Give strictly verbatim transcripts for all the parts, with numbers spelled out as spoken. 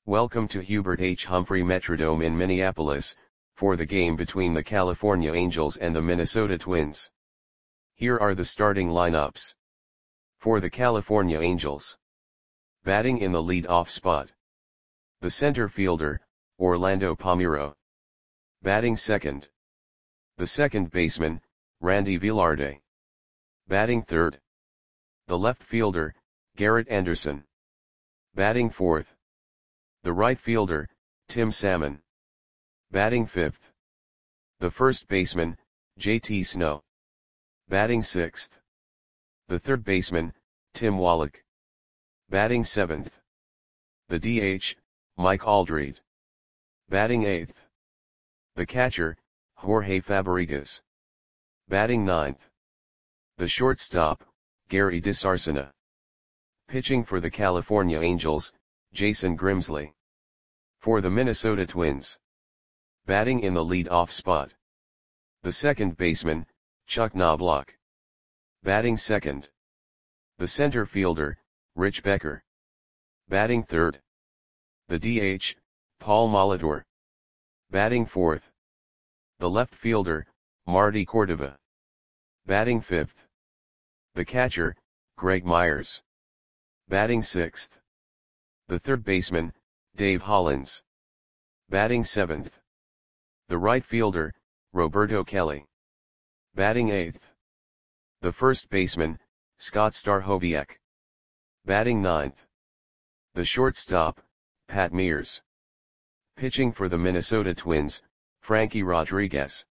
Welcome to Hubert H. Humphrey Metrodome in Minneapolis, for the game between the California Angels and the Minnesota Twins. Here are the starting lineups. For the California Angels. Batting in the lead-off spot. The center fielder, Orlando Palmeiro. Batting second. The second baseman, Randy Velarde. Batting third. The left fielder, Garrett Anderson. Batting fourth. The right fielder, Tim Salmon. Batting fifth. The first baseman, J T Snow. Batting sixth. The third baseman, Tim Wallach. Batting seventh. The D H, Mike Aldrete. Batting eighth. The catcher, Jorge Fabrigas. Batting ninth. The shortstop, Gary DiSarcina. Pitching for the California Angels, Jason Grimsley. For the Minnesota Twins. Batting in the lead-off spot. The second baseman, Chuck Knobloch. Batting second. The center fielder, Rich Becker. Batting third. The D H, Paul Molitor. Batting fourth. The left fielder, Marty Cordova. Batting fifth. The catcher, Greg Myers. Batting sixth. The third baseman, Dave Hollins. Batting seventh. The right fielder, Roberto Kelly. Batting eighth. The first baseman, Scott Stachowiak. Batting ninth. The shortstop, Pat Mears. Pitching for the Minnesota Twins, Frankie Rodriguez.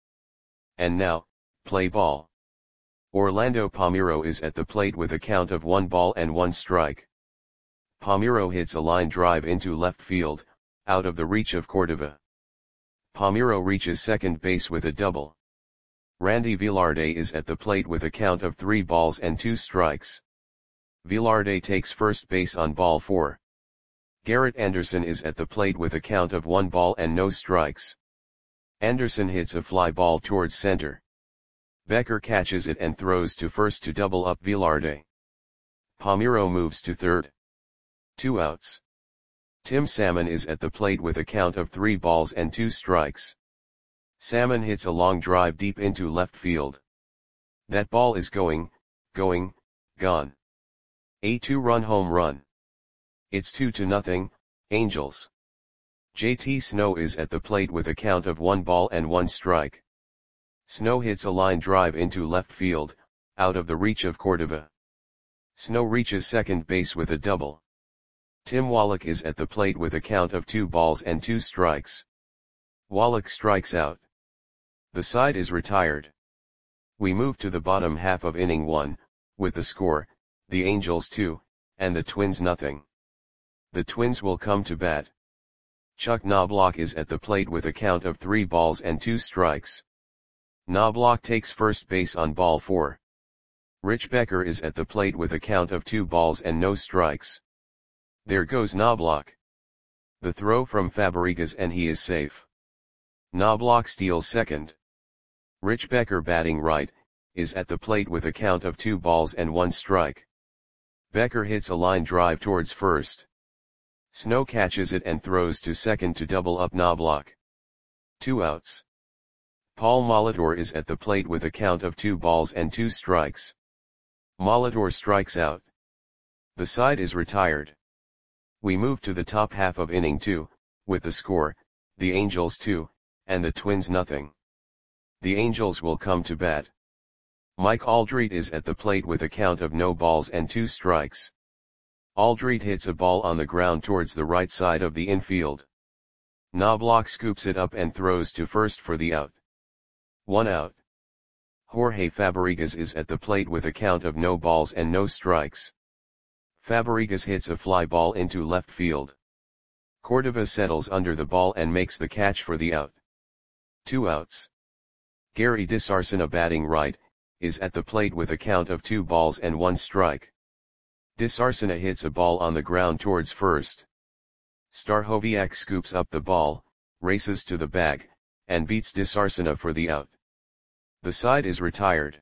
And now, play ball. Orlando Palmeiro is at the plate with a count of one ball and one strike. Palmeiro hits a line drive into left field, out of the reach of Cordova. Palmeiro reaches second base with a double. Randy Velarde is at the plate with a count of three balls and two strikes. Velarde takes first base on ball four. Garrett Anderson is at the plate with a count of one ball and no strikes. Anderson hits a fly ball towards center. Becker catches it and throws to first to double up Velarde. Palmeiro moves to third. Two outs. Tim Salmon is at the plate with a count of three balls and two strikes. Salmon hits a long drive deep into left field. That ball is going, going, gone. A two-run home run. It's two to nothing, Angels. J T Snow is at the plate with a count of one ball and one strike. Snow hits a line drive into left field, out of the reach of Cordova. Snow reaches second base with a double. Tim Wallach is at the plate with a count of two balls and two strikes. Wallach strikes out. The side is retired. We move to the bottom half of inning one, with the score, the Angels two, and the Twins nothing. The Twins will come to bat. Chuck Knobloch is at the plate with a count of three balls and two strikes. Knobloch takes first base on ball four. Rich Becker is at the plate with a count of two balls and no strikes. There goes Knobloch. The throw from Fabrigas and he is safe. Knobloch steals second. Rich Becker, batting right, is at the plate with a count of two balls and one strike. Becker hits a line drive towards first. Snow catches it and throws to second to double up Knobloch. Two outs. Paul Molitor is at the plate with a count of two balls and two strikes. Molitor strikes out. The side is retired. We move to the top half of inning two, with the score, the Angels two, and the Twins nothing. The Angels will come to bat. Mike Aldrete is at the plate with a count of no balls and two strikes. Aldrete hits a ball on the ground towards the right side of the infield. Knobloch scoops it up and throws to first for the out. One out. Jorge Fabrigas is at the plate with a count of no balls and no strikes. Fabrigas hits a fly ball into left field. Cordova settles under the ball and makes the catch for the out. Two outs. Gary DiSarcina, batting right, is at the plate with a count of two balls and one strike. DiSarcina hits a ball on the ground towards first. Stachowiak scoops up the ball, races to the bag, and beats DiSarcina for the out. The side is retired.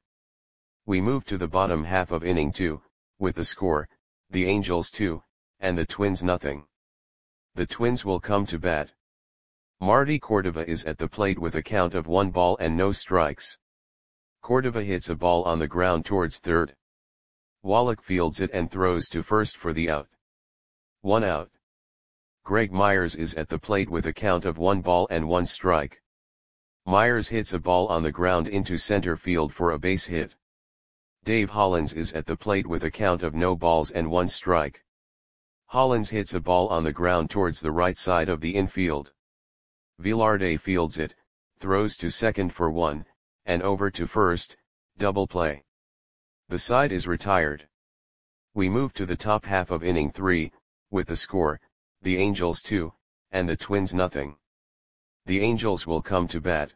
We move to the bottom half of inning two, with the score, the Angels two, and the Twins nothing. The Twins will come to bat. Marty Cordova is at the plate with a count of one ball and no strikes. Cordova hits a ball on the ground towards third. Wallach fields it and throws to first for the out. One out. Greg Myers is at the plate with a count of one ball and one strike. Myers hits a ball on the ground into center field for a base hit. Dave Hollins is at the plate with a count of no balls and one strike. Hollins hits a ball on the ground towards the right side of the infield. Velarde fields it, throws to second for one, and over to first, double play. The side is retired. We move to the top half of inning three, with the score, the Angels two, and the Twins nothing. The Angels will come to bat.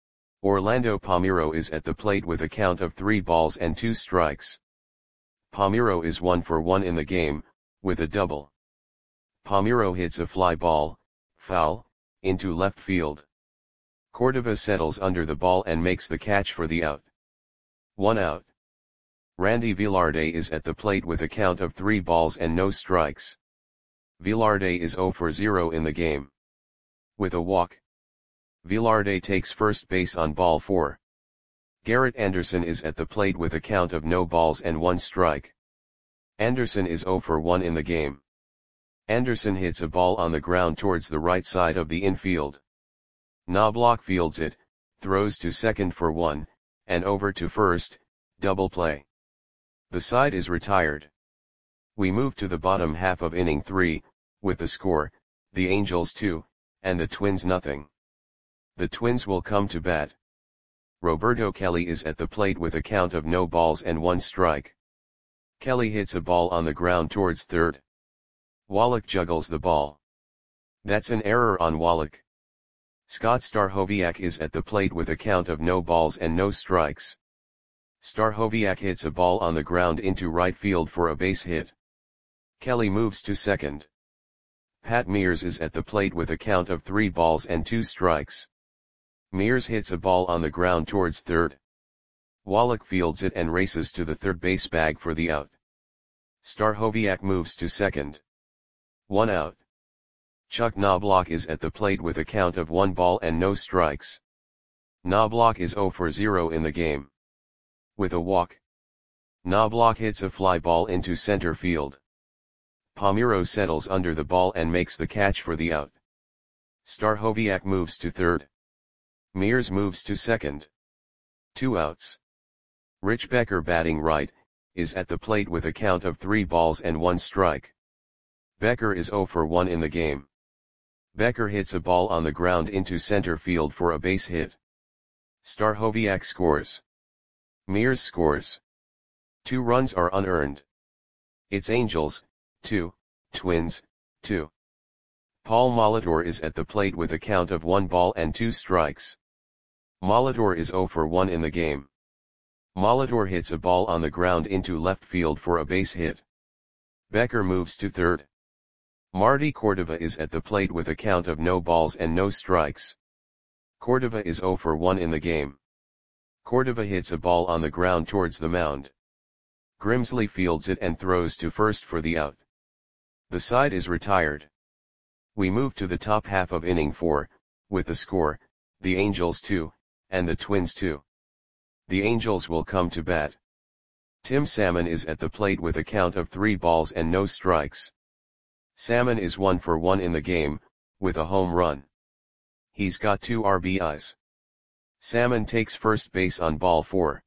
Orlando Palmeiro is at the plate with a count of three balls and two strikes. Palmeiro is one for one in the game, with a double. Palmeiro hits a fly ball, foul, into left field. Cordova settles under the ball and makes the catch for the out. One out. Randy Velarde is at the plate with a count of three balls and no strikes. Velarde is zero for zero in the game. With a walk. Velarde takes first base on ball four. Garrett Anderson is at the plate with a count of no balls and one strike. Anderson is zero for one in the game. Anderson hits a ball on the ground towards the right side of the infield. Knobloch fields it, throws to second for one, and over to first, double play. The side is retired. We move to the bottom half of inning three, with the score, the Angels two, and the Twins nothing. The Twins will come to bat. Roberto Kelly is at the plate with a count of no balls and one strike. Kelly hits a ball on the ground towards third. Wallach juggles the ball. That's an error on Wallach. Scott Stachowiak is at the plate with a count of no balls and no strikes. Stachowiak hits a ball on the ground into right field for a base hit. Kelly moves to second. Pat Mears is at the plate with a count of three balls and two strikes. Mears hits a ball on the ground towards third. Wallach fields it and races to the third base bag for the out. Stachowiak moves to second. One out. Chuck Knobloch is at the plate with a count of one ball and no strikes. Knobloch is zero for zero in the game. With a walk. Knobloch hits a fly ball into center field. Palmeiro settles under the ball and makes the catch for the out. Stachowiak moves to third. Mears moves to second. Two outs. Rich Becker, batting right, is at the plate with a count of three balls and one strike. Becker is zero for one in the game. Becker hits a ball on the ground into center field for a base hit. Stachowiak scores. Mears scores. Two runs are unearned. It's Angels, two, Twins, two. Paul Molitor is at the plate with a count of one ball and two strikes. Molitor is zero for one in the game. Molitor hits a ball on the ground into left field for a base hit. Becker moves to third. Marty Cordova is at the plate with a count of no balls and no strikes. Cordova is zero for one in the game. Cordova hits a ball on the ground towards the mound. Grimsley fields it and throws to first for the out. The side is retired. We move to the top half of inning four, with the score, the Angels two, and the Twins two. The Angels will come to bat. Tim Salmon is at the plate with a count of three balls and no strikes. Salmon is one for one in the game, with a home run. He's got two R B Is. Salmon takes first base on ball four.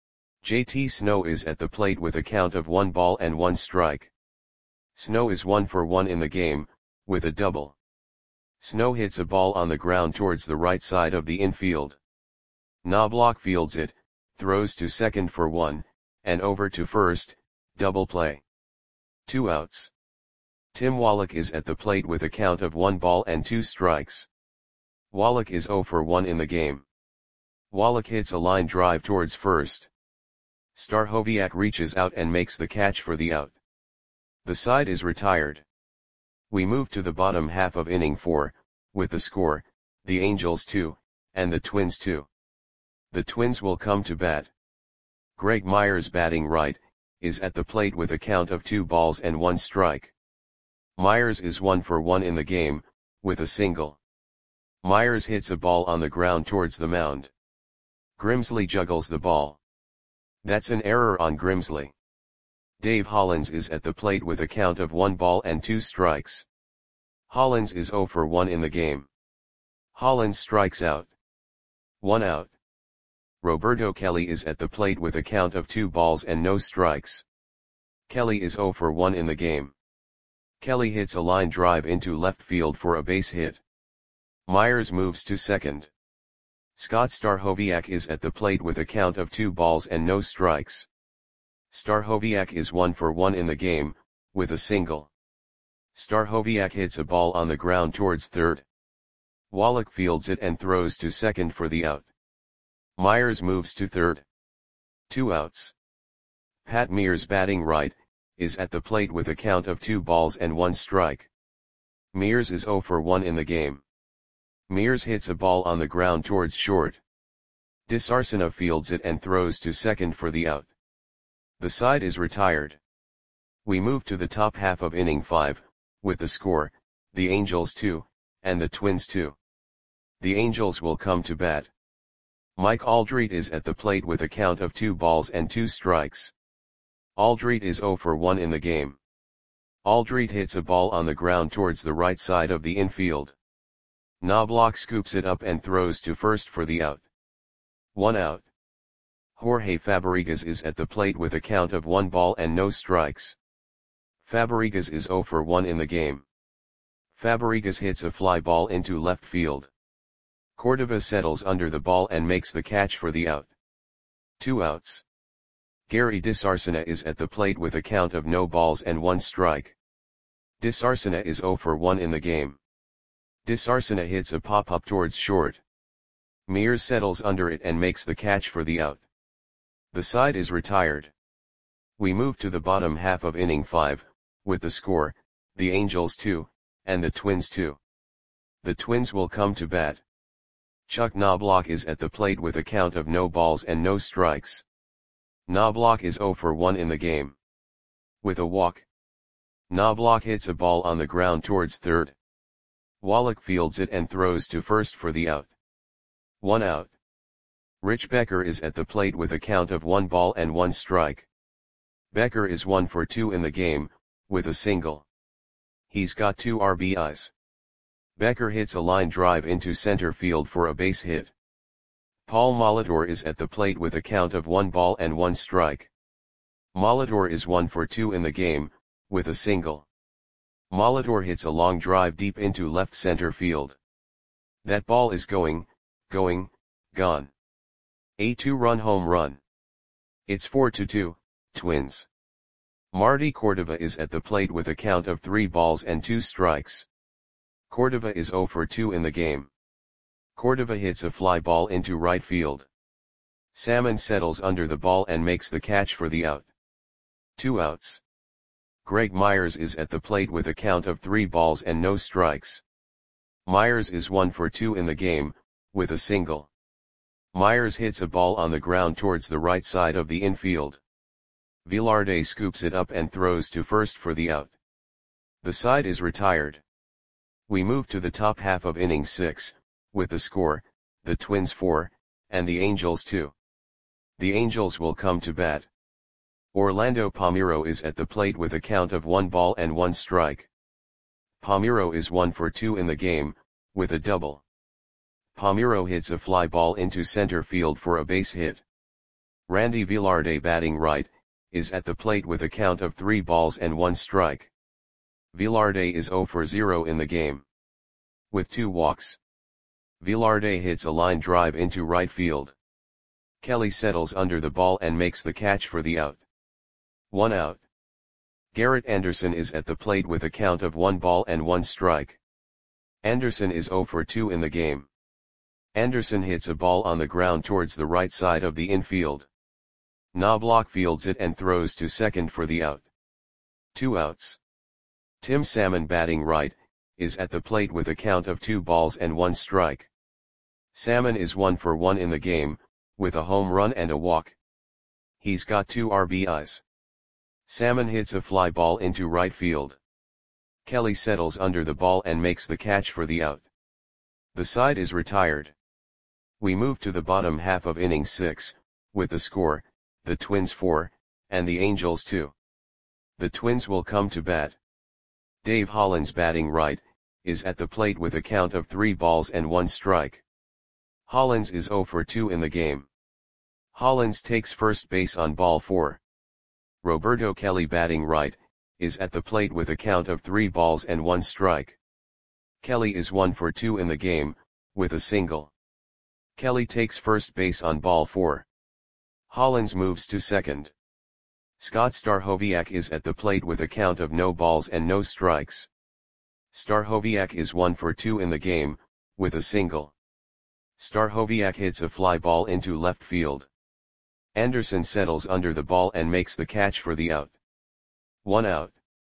J T Snow is at the plate with a count of one ball and one strike. Snow is one for one in the game, with a double. Snow hits a ball on the ground towards the right side of the infield. Knobloch fields it, throws to second for one, and over to first, double play. Two outs. Tim Wallach is at the plate with a count of one ball and two strikes. Wallach is zero for one in the game. Wallach hits a line drive towards first. Stachowiak reaches out and makes the catch for the out. The side is retired. We move to the bottom half of inning four, with the score, the Angels two, and the Twins two. The Twins will come to bat. Greg Myers, batting right, is at the plate with a count of two balls and one strike. Myers is one for one in the game, with a single. Myers hits a ball on the ground towards the mound. Grimsley juggles the ball. That's an error on Grimsley. Dave Hollins is at the plate with a count of one ball and two strikes. Hollins is zero for one in the game. Hollins strikes out. One out. Roberto Kelly is at the plate with a count of two balls and no strikes. Kelly is zero for one in the game. Kelly hits a line drive into left field for a base hit. Myers moves to second. Scott Stachowiak is at the plate with a count of two balls and no strikes. Stachowiak is one for one in the game, with a single. Stachowiak hits a ball on the ground towards third. Wallach fields it and throws to second for the out. Myers moves to third. Two outs. Pat Mears, batting right, is at the plate with a count of two balls and one strike. Mears is zero for one in the game. Mears hits a ball on the ground towards short. DeSarcina fields it and throws to second for the out. The side is retired. We move to the top half of inning five, with the score, the Angels two, and the Twins two. The Angels will come to bat. Mike Aldrete is at the plate with a count of two balls and two strikes. Aldrete is zero for one in the game. Aldrete hits a ball on the ground towards the right side of the infield. Knobloch scoops it up and throws to first for the out. One out. Jorge Fabregas is at the plate with a count of one ball and no strikes. Fabregas is zero for one in the game. Fabregas hits a fly ball into left field. Cordova settles under the ball and makes the catch for the out. Two outs. Gary DeSarcina is at the plate with a count of no balls and one strike. DeSarcina is zero for one in the game. DeSarcina hits a pop-up towards short. Mears settles under it and makes the catch for the out. The side is retired. We move to the bottom half of inning five, with the score, the Angels two, and the Twins two. The Twins will come to bat. Chuck Knobloch is at the plate with a count of no balls and no strikes. Knobloch is zero for one in the game. With a walk. Knobloch hits a ball on the ground towards third. Wallach fields it and throws to first for the out. One out. Rich Becker is at the plate with a count of one ball and one strike. Becker is one for two in the game, with a single. He's got two R B Is. Becker hits a line drive into center field for a base hit. Paul Molitor is at the plate with a count of one ball and one strike. Molitor is one for two in the game, with a single. Molitor hits a long drive deep into left center field. That ball is going, going, gone. A two-run home run. It's four to two, Twins. Marty Cordova is at the plate with a count of three balls and two strikes. Cordova is zero for two in the game. Cordova hits a fly ball into right field. Salmon settles under the ball and makes the catch for the out. Two outs. Greg Myers is at the plate with a count of three balls and no strikes. Myers is one for two in the game, with a single. Myers hits a ball on the ground towards the right side of the infield. Velarde scoops it up and throws to first for the out. The side is retired. We move to the top half of inning six, with the score, the Twins four, and the Angels two. The Angels will come to bat. Orlando Palmeiro is at the plate with a count of one ball and one strike. Palmeiro is one for two in the game, with a double. Palmeiro hits a fly ball into center field for a base hit. Randy Velarde, batting right, is at the plate with a count of three balls and one strike. Velarde is zero for zero in the game. With two walks. Velarde hits a line drive into right field. Kelly settles under the ball and makes the catch for the out. One out. Garrett Anderson is at the plate with a count of one ball and one strike. Anderson is zero for two in the game. Anderson hits a ball on the ground towards the right side of the infield. Knobloch fields it and throws to second for the out. Two outs. Tim Salmon, batting right, is at the plate with a count of two balls and one strike. Salmon is one for one in the game, with a home run and a walk. He's got two R B Is. Salmon hits a fly ball into right field. Kelly settles under the ball and makes the catch for the out. The side is retired. We move to the bottom half of inning six, with the score, the Twins four, and the Angels two. The Twins will come to bat. Dave Hollins, batting right, is at the plate with a count of three balls and one strike. Hollins is oh for two in the game. Hollins takes first base on ball four. Roberto Kelly, batting right, is at the plate with a count of three balls and one strike. Kelly is one for two in the game, with a single. Kelly takes first base on ball four. Hollins moves to second. Scott Stachowiak is at the plate with a count of no balls and no strikes. Stachowiak is one for two in the game, with a single. Stachowiak hits a fly ball into left field. Anderson settles under the ball and makes the catch for the out. One out.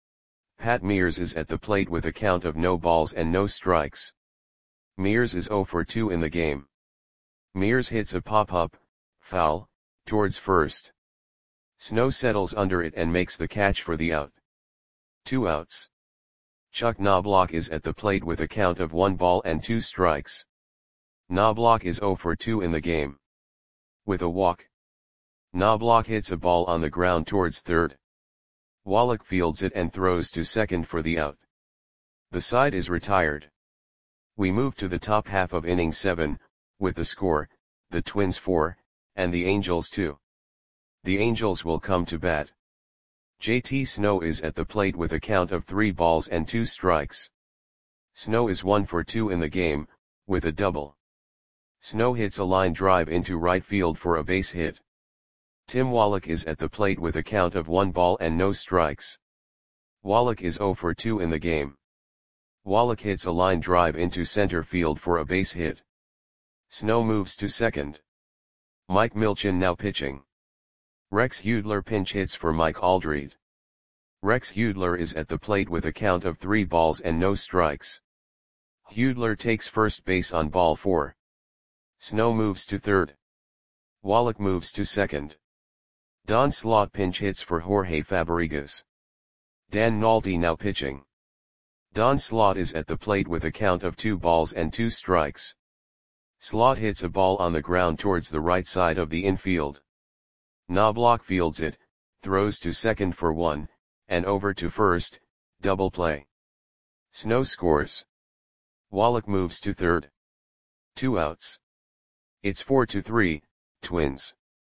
Pat Mears is at the plate with a count of no balls and no strikes. Mears is oh for two in the game. Mears hits a pop-up, foul, towards first. Snow settles under it and makes the catch for the out. Two outs. Chuck Knobloch is at the plate with a count of one ball and two strikes. Knobloch is oh for two in the game. With a walk. Knobloch hits a ball on the ground towards third. Wallach fields it and throws to second for the out. The side is retired. We move to the top half of inning seven, with the score, the Twins four, and the Angels two. The Angels will come to bat. J T Snow is at the plate with a count of three balls and two strikes. Snow is one for two in the game, with a double. Snow hits a line drive into right field for a base hit. Tim Wallach is at the plate with a count of one ball and no strikes. Wallach is oh for two in the game. Wallach hits a line drive into center field for a base hit. Snow moves to second. Mike Milchin now pitching. Rex Hudler pinch hits for Mike Aldred. Rex Hudler is at the plate with a count of three balls and no strikes. Hudler takes first base on ball four. Snow moves to third. Wallach moves to second. Don Slaught pinch hits for Jorge Fabregas. Dan Nolte now pitching. Don Slaught is at the plate with a count of two balls and two strikes. Slaught hits a ball on the ground towards the right side of the infield. Knobloch fields it, throws to second for one, and over to first, double play. Snow scores. Wallach moves to third. Two outs. It's four to three, Twins.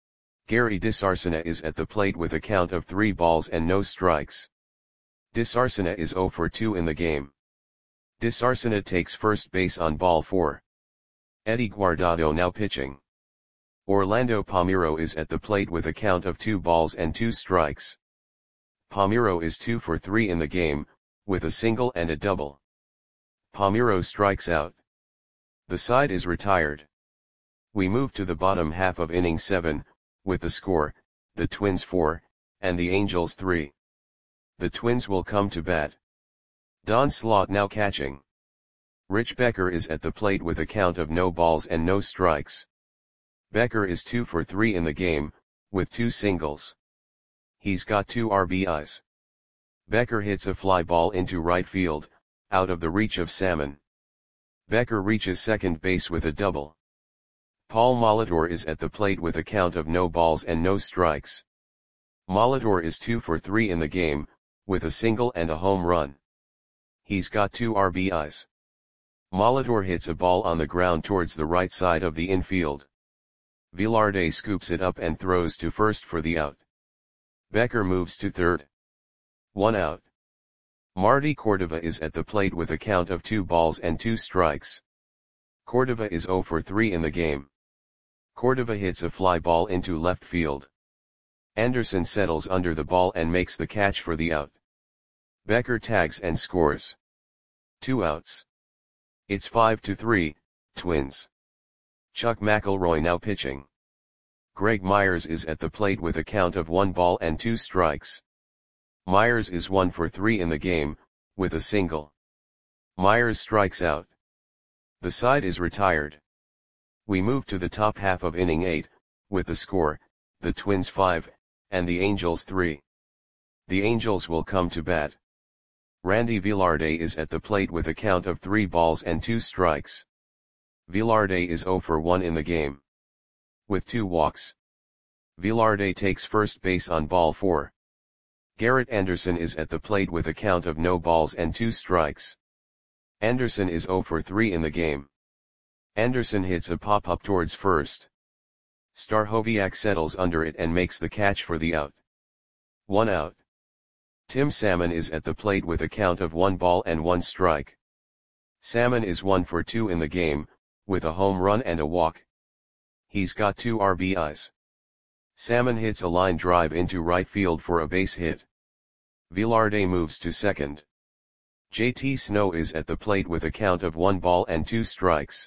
Gary DeSarcina is at the plate with a count of three balls and no strikes. DeSarcina is oh for two in the game. DeSarcina takes first base on ball four. Eddie Guardado now pitching. Orlando Palmeiro is at the plate with a count of two balls and two strikes. Palmeiro is two for three in the game, with a single and a double. Palmeiro strikes out. The side is retired. We move to the bottom half of inning seven, with the score, the Twins four, and the Angels three. The Twins will come to bat. Don Slaught now catching. Rich Becker is at the plate with a count of no balls and no strikes. Becker is two for three in the game, with two singles. He's got two R B Is. Becker hits a fly ball into right field, out of the reach of Salmon. Becker reaches second base with a double. Paul Molitor is at the plate with a count of no balls and no strikes. Molitor is two for three in the game, with a single and a home run. He's got two R B Is. Molitor hits a ball on the ground towards the right side of the infield. Velarde scoops it up and throws to first for the out. Becker moves to third. One out. Marty Cordova is at the plate with a count of two balls and two strikes. Cordova is oh for three in the game. Cordova hits a fly ball into left field. Anderson settles under the ball and makes the catch for the out. Becker tags and scores. Two outs. It's five to three, Twins. Chuck McElroy now pitching. Greg Myers is at the plate with a count of one ball and two strikes. Myers is one for three in the game, with a single. Myers strikes out. The side is retired. We move to the top half of inning eight, with the score, the Twins five, and the Angels three. The Angels will come to bat. Randy Velarde is at the plate with a count of three balls and two strikes. Velarde is zero for one in the game. With two walks. Velarde takes first base on ball four. Garrett Anderson is at the plate with a count of no balls and two strikes. Anderson is zero for three in the game. Anderson hits a pop-up towards first. Stachowiak settles under it and makes the catch for the out. One out. Tim Salmon is at the plate with a count of one ball and one strike. Salmon is one for two in the game, with a home run and a walk. He's got two R B Is. Salmon hits a line drive into right field for a base hit. Velarde moves to second. J T Snow is at the plate with a count of one ball and two strikes.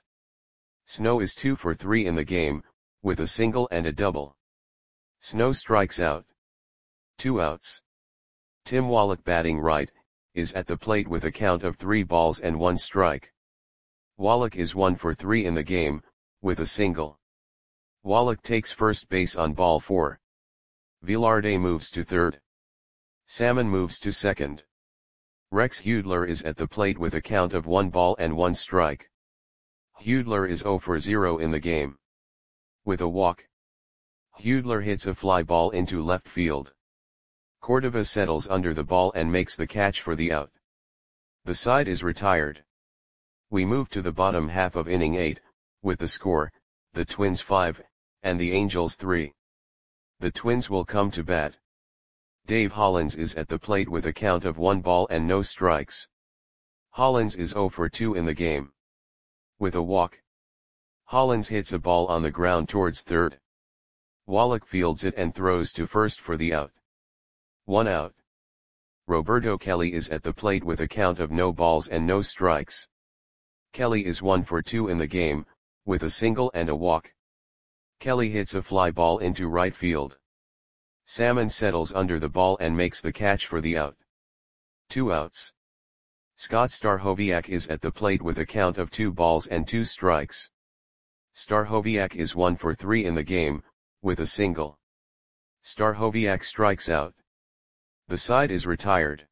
Snow is two for three in the game, with a single and a double. Snow strikes out. Two outs. Tim Wallach, batting right, is at the plate with a count of three balls and one strike. Wallach is one for three in the game, with a single. Wallach takes first base on ball four. Velarde moves to third. Salmon moves to second. Rex Hudler is at the plate with a count of one ball and one strike. Hudler is zero for zero in the game. With a walk. Hudler hits a fly ball into left field. Cordova settles under the ball and makes the catch for the out. The side is retired. We move to the bottom half of inning eight, with the score, the Twins five, and the Angels three. The Twins will come to bat. Dave Hollins is at the plate with a count of one ball and no strikes. Hollins is zero for two in the game. With a walk. Hollins hits a ball on the ground towards third. Wallach fields it and throws to first for the out. One out. Roberto Kelly is at the plate with a count of no balls and no strikes. Kelly is one for two in the game, with a single and a walk. Kelly hits a fly ball into right field. Salmon settles under the ball and makes the catch for the out. Two outs. Scott Stachowiak is at the plate with a count of two balls and two strikes. Stachowiak is one for three in the game, with a single. Stachowiak strikes out. The side is retired.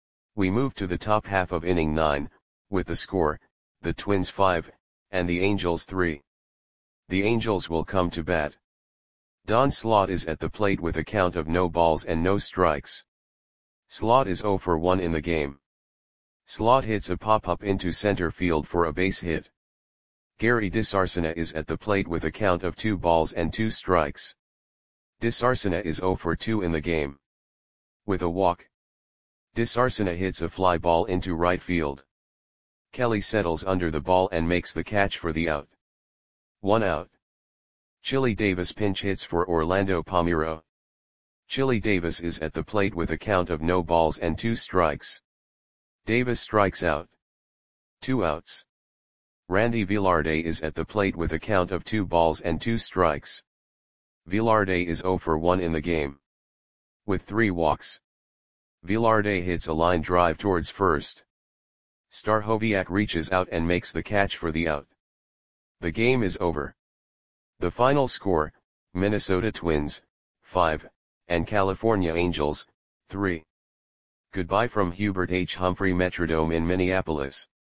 We move to the top half of inning nine, with the score, the Twins five, and the Angels three. The Angels will come to bat. Don Slaught is at the plate with a count of no balls and no strikes. Slaught is zero for one in the game. Slaught hits a pop-up into center field for a base hit. Gary DeSarcina is at the plate with a count of two balls and two strikes. DeSarcina is zero for two in the game. With a walk. DeSarcina hits a fly ball into right field. Kelly settles under the ball and makes the catch for the out. One out. Chili Davis pinch hits for Orlando Palmeiro. Chili Davis is at the plate with a count of no balls and two strikes. Davis strikes out. Two outs. Randy Velarde is at the plate with a count of two balls and two strikes. Velarde is zero for one in the game. With three walks. Velarde hits a line drive towards first. Stachowiak reaches out and makes the catch for the out. The game is over. The final score, Minnesota Twins, five, and California Angels, three. Goodbye from Hubert H. Humphrey Metrodome in Minneapolis.